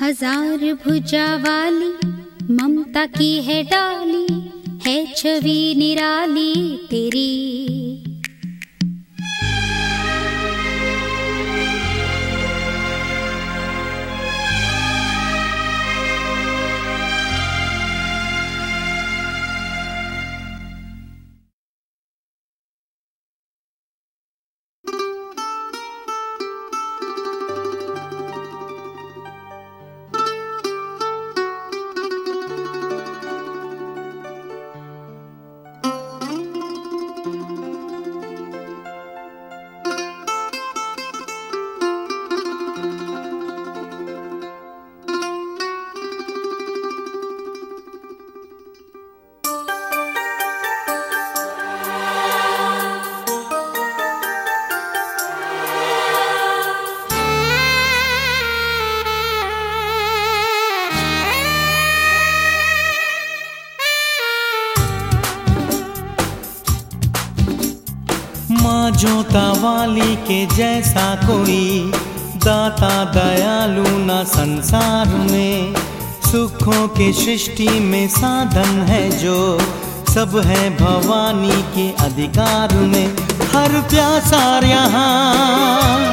हजार भुजा वाली ममता की है डाली, है छवि निराली तेरी। माँ जोता वाली के जैसा कोई दाता दयालु न संसार में। सुखों के सृष्टि में साधन है जो सब है भवानी के अधिकार में। हर प्यासा यहाँ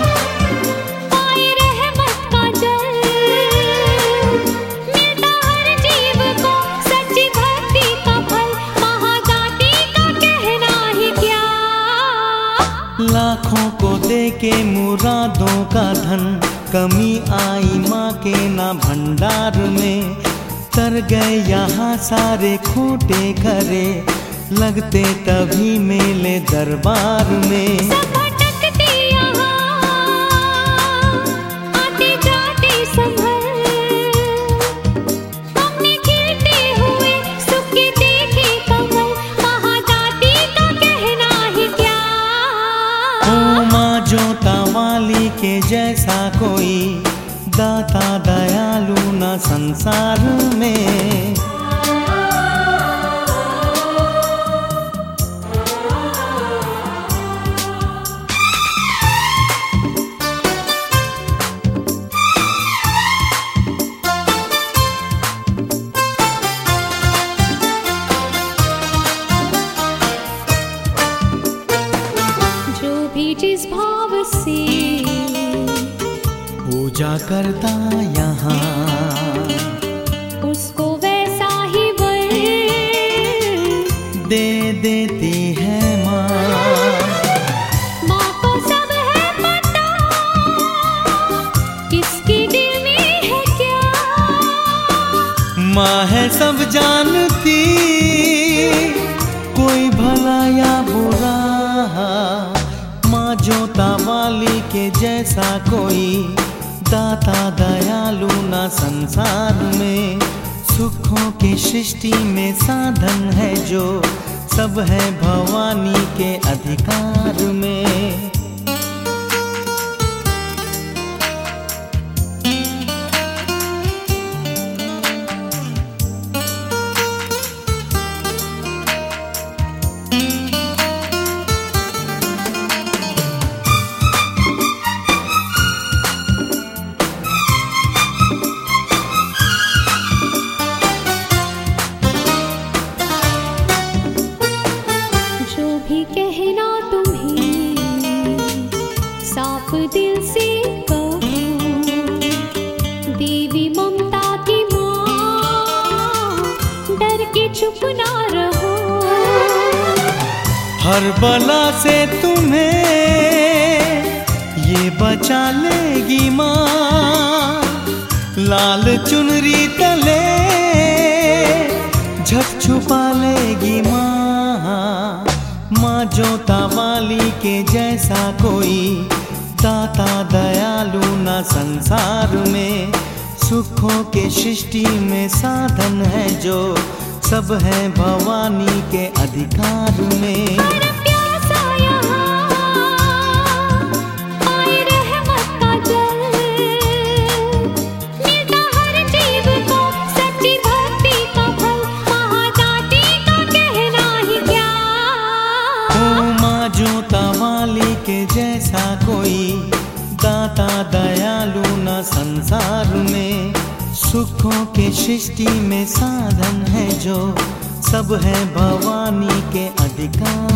लाखों को दे के मुरादों का धन, कमी आई माँ के ना भंडार में। तर गए यहाँ सारे खोटे खरे, लगते तभी मेले दरबार में। जोता वाली के जैसा कोई दाता दयालु न संसार में। जिस भाव से पूजा करता यहाँ, उसको वैसा ही वर दे देती है माँ। माँ को सब है पता, किसके दिल में है क्या। माँ है सब जानती, कोई भला या बुरा। माँ जोता वाली के जैसा कोई दाता दयालु न संसार में। सुखों के सृष्टि में साधन है जो सब है भवानी के अधिकार में। कहना तुम्हें साफ दिल से कहो, देवी ममता की माँ, डर के चुप ना रहो। हर बला से तुम्हें ये बचा लेगी माँ। लाल चुनरी तले झक छुपा लेगी माँ। माँ जोता वाली के जैसा कोई दाता दयालु न संसार में। सुखों के सृष्टि में साधन है जो सब है भवानी के अधिकार में। के जैसा कोई दाता दयालु न संसार में। सुखों के सृष्टि में साधन है जो, सब है भवानी के अधिकार।